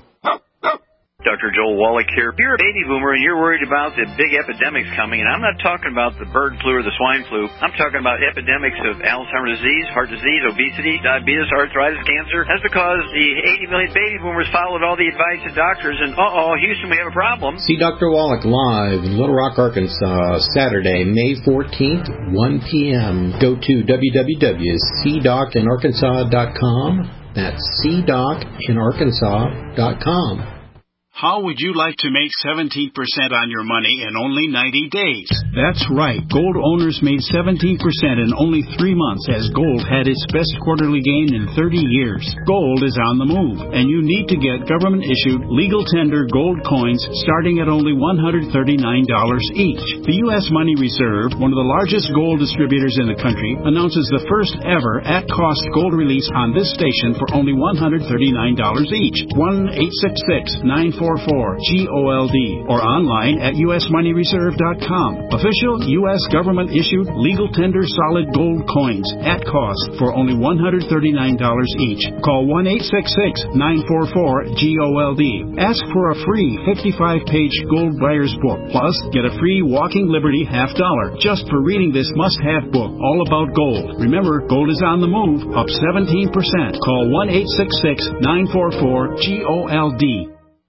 Doctor Joel Wallach here. If you're a baby boomer and you're worried about the big epidemics coming, and I'm not talking about the bird flu or the swine flu, I'm talking about epidemics of Alzheimer's disease, heart disease, obesity, diabetes, arthritis, cancer. That's because the eighty million baby boomers followed all the advice of doctors, and uh-oh, Houston, we have a problem. See Doctor Wallach live in Little Rock, Arkansas, Saturday, May fourteenth, one p.m. Go to w w w dot c doc in arkansas dot com. That's c doc in arkansas dot com. How would you like to make seventeen percent on your money in only ninety days? That's right. Gold owners made seventeen percent in only three months as gold had its best quarterly gain in thirty years. Gold is on the move, and you need to get government-issued legal tender gold coins starting at only one hundred thirty-nine dollars each. The U S Money Reserve, one of the largest gold distributors in the country, announces the first ever at-cost gold release on this station for only one hundred thirty-nine dollars each. one eight six six, nine four four, G O L D or online at U S money reserve dot com. Official U S government-issued legal tender solid gold coins at cost for only one hundred thirty-nine dollars each. Call one eight six six, nine four four, G O L D. Ask for a free fifty-five page gold buyer's book. Plus, get a free Walking Liberty half dollar just for reading this must-have book all about gold. Remember, gold is on the move, up seventeen percent. Call one eight six six, nine four four, G O L D.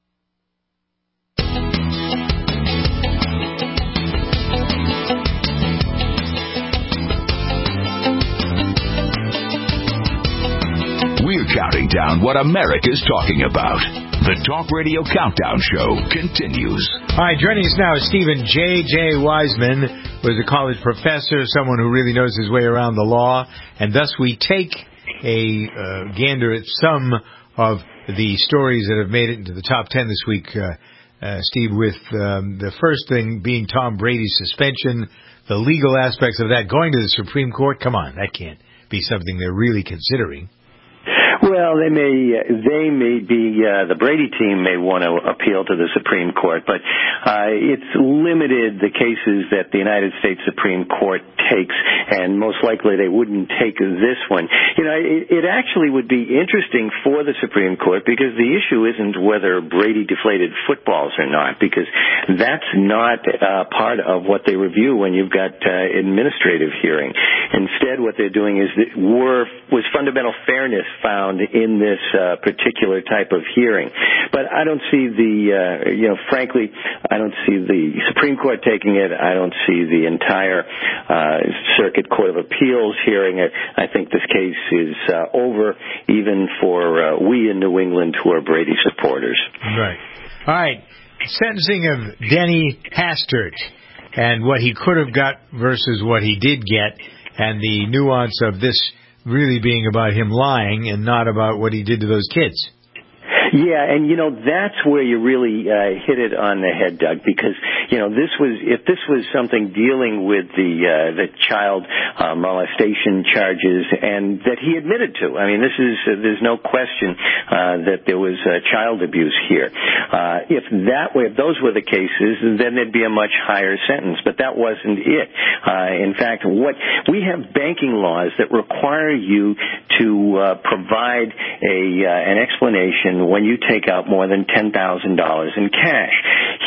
We're counting down what America's talking about. The Talk Radio Countdown Show continues. All right, joining us now is Stephen J J. Wiseman, who is a college professor, someone who really knows his way around the law, and thus we take a uh, gander at some of the stories that have made it into the top ten this week, uh, uh, Steve, with um, the first thing being Tom Brady's suspension, the legal aspects of that, going to the Supreme Court. Come on, that can't be something they're really considering. Well, they may, they may be, uh, the Brady team may want to appeal to the Supreme Court, but uh, it's limited the cases that the United States Supreme Court takes, and most likely they wouldn't take this one. You know, it, it actually would be interesting for the Supreme Court because the issue isn't whether Brady deflated footballs or not, because that's not uh, part of what they review when you've got uh, administrative hearing. Instead, what they're doing is that were, was fundamental fairness found in this uh, particular type of hearing. But I don't see the, uh, you know, frankly, I don't see the Supreme Court taking it. I don't see the entire uh, Circuit Court of Appeals hearing it. I think this case is uh, over, even for uh, we in New England who are Brady supporters. Right. All right. Sentencing of Denny Hastert and what he could have got versus what he did get, and the nuance of this really being about him lying and not about what he did to those kids. Yeah, and you know, that's where you really uh, hit it on the head, Doug, because, you know, this was, if this was something dealing with the uh, the child uh, molestation charges, and that he admitted to. I mean, this is, uh, there's no question uh, that there was uh, child abuse here. Uh, if that way, if those were the cases, then there'd be a much higher sentence, but that wasn't it. Uh, in fact, what we have banking laws that require you to uh, provide a uh, an explanation when you take out more than ten thousand dollars in cash.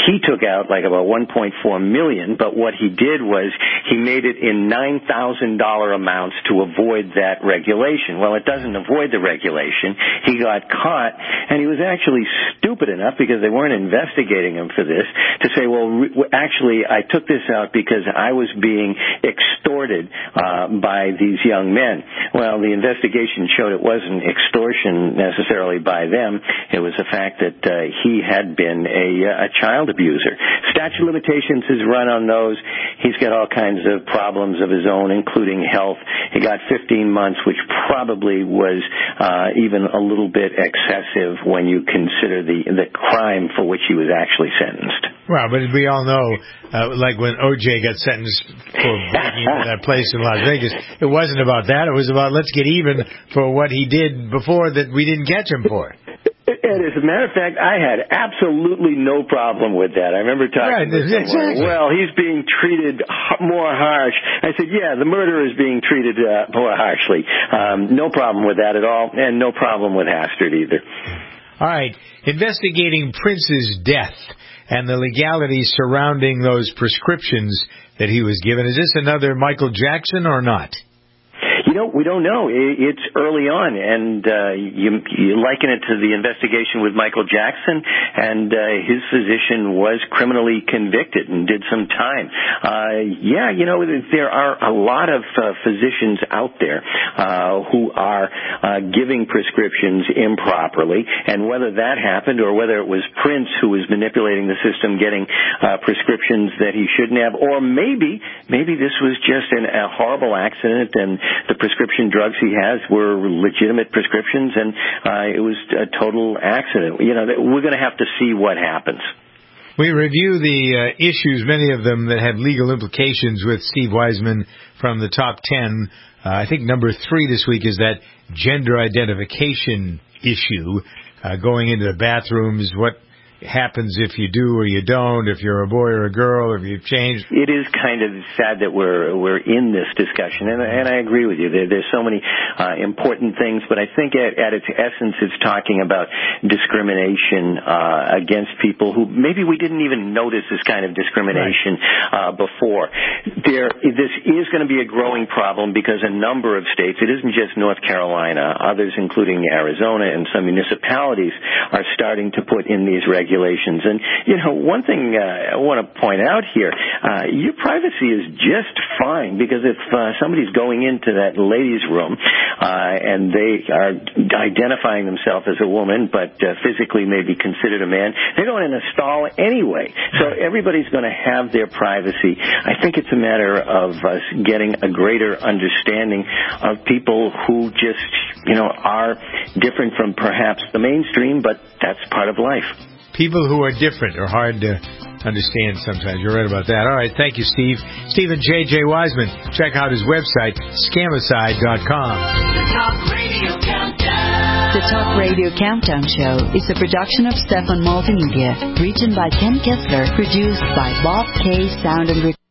he took out like about one point four million dollars, but what he did was he made it in nine thousand dollars amounts to avoid that regulation. Well, it doesn't avoid the regulation. He got caught, and he was actually stupid enough, because they weren't investigating him for this, to say, well, re- actually, I took this out because I was being extorted uh, by these young men. Well, the investigation showed it wasn't extortion necessarily by them. It was the fact that uh, he had been a, a child abuser. Statute of limitations has run on those. He's got all kinds of problems of his own, including health. He got fifteen months, which probably was uh, even a little bit excessive when you consider the, the crime for which he was actually sentenced. Well, but we all know, uh, like when O J got sentenced for breaking into that place in Las Vegas, it wasn't about that. It was about let's get even for what he did before that we didn't catch him for. And as a matter of fact, I had absolutely no problem with that. I remember talking right, to someone, exactly. well, he's being treated more harsh. I said, yeah, the murderer is being treated uh, more harshly. Um, no problem with that at all, and no problem with Hastert either. All right, investigating Prince's death and the legalities surrounding those prescriptions that he was given. Is this another Michael Jackson or not? You know, we don't know. It's early on, and uh, you, you liken it to the investigation with Michael Jackson, and uh, his physician was criminally convicted and did some time. Uh, yeah, you know, there are a lot of uh, physicians out there uh, who are uh, giving prescriptions improperly, and whether that happened or whether it was Prince who was manipulating the system, getting uh, prescriptions that he shouldn't have, or maybe maybe this was just an, a horrible accident and the prescription drugs he has were legitimate prescriptions, and uh, it was a total accident. You know, we're going to have to see what happens. We review the uh, issues, many of them that have legal implications, with Steve Wiseman from the top ten. Uh, I think number three this week is that gender identification issue, uh, going into the bathrooms, what happens if you do or you don't, if you're a boy or a girl, if you've changed. It is kind of sad that we're we're in this discussion, and, and I agree with you. There, there's so many uh, important things, but I think at, at its essence, it's talking about discrimination uh, against people who maybe we didn't even notice this kind of discrimination uh, before. There, this is going to be a growing problem because a number of states, it isn't just North Carolina, others including Arizona and some municipalities are starting to put in these regulations. Regulations. And, you know, one thing uh, I want to point out here, uh, your privacy is just fine, because if uh, somebody's going into that ladies' room uh, and they are identifying themselves as a woman but uh, physically may be considered a man, they're going in a stall anyway. So everybody's going to have their privacy. I think it's a matter of us getting a greater understanding of people who just, you know, are different from perhaps the mainstream, but that's part of life. People who are different are hard to understand sometimes. You're right about that. All right, thank you, Steve. Stephen J J. Wiseman. Check out his website, scamicide dot com. The Talk Radio Countdown. The Talk Radio Countdown Show is a production of Stefan Multimedia, written by Ken Kessler, produced by Bob K. Sound and Recording.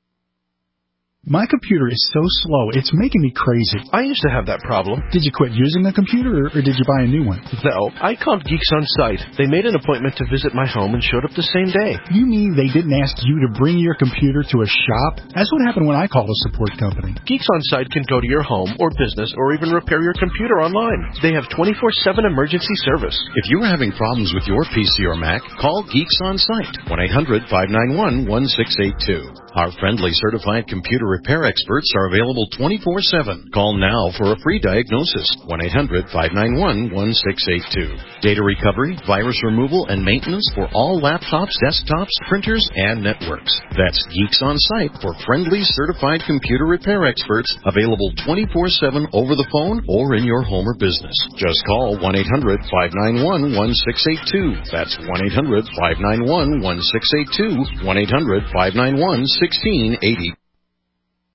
My computer is so slow, it's making me crazy. I used to have that problem. Did you quit using the computer, or, or did you buy a new one? No, I called Geeks On Site. They made an appointment to visit my home and showed up the same day. You mean they didn't ask you to bring your computer to a shop? That's what happened when I called a support company. Geeks On Site can go to your home or business or even repair your computer online. They have twenty-four seven emergency service. If you are having problems with your P C or Mac, call Geeks On Site, one eight hundred five nine one one six eight two. Our friendly certified computer repair experts are available twenty-four seven. Call now for a free diagnosis, one eight hundred five nine one one six eight two. Data recovery, virus removal, and maintenance for all laptops, desktops, printers, and networks. That's Geeks On Site for friendly certified computer repair experts, available twenty-four seven over the phone or in your home or business. Just call one eight hundred five nine one one six eight two. That's one eight hundred five nine one one six eight two, one eight hundred five nine one one six eight two. sixteen eighty.